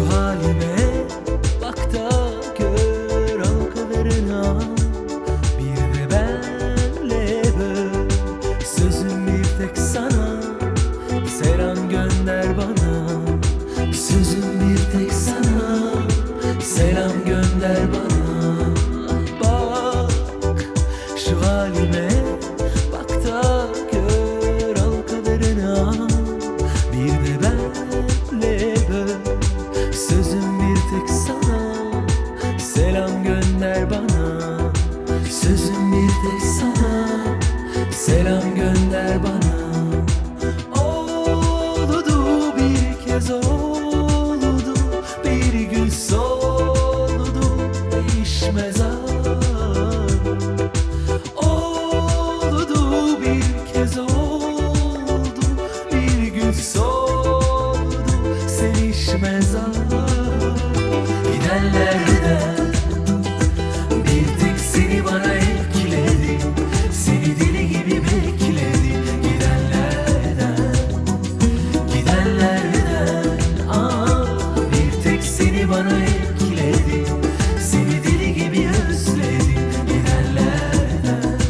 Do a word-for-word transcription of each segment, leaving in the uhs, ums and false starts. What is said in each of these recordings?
Şu halime bak da gör, al kadarına. Bir de benle böl, sözüm bir tek sana. Selam gönder bana, sözüm bir tek sana. Selam gönder bana. Bak şu halime, bak da gör, al kadarına. Bir de benle böl, sözüm bir tek sana. Selam gönder bana, sözüm bir tek sana. Selam gönder bana. Oldu bir kez oldu, bir gün soldu, değişmez ağır. Oldu bir kez oldu, bir gün soldu, sevişmez ağır. Gidenlerden bir tek seni bana etkiledi, seni deli gibi bekledi. Gidenlerden, gidenlerden ah, bir tek seni bana etkiledi, seni deli gibi özledi. Gidenlerden.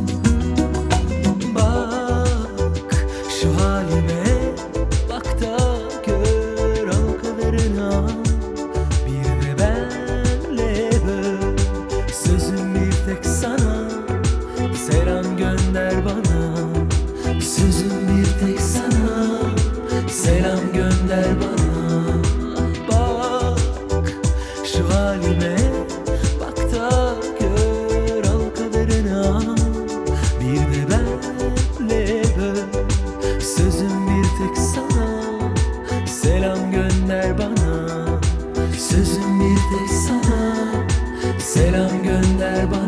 Bak şu halime, bak da gör, al kadarına. Bir de benle böl, sözüm bir tek sana. Selam gönder bana, sözüm bir tek sana. Selam gönder bana. Bak şu halime, bak da gör, al kadarına. Bir de benle böl, sözüm bir tek sana. Selam gönder bana, sözüm bir tek sana. Selam gönder bana.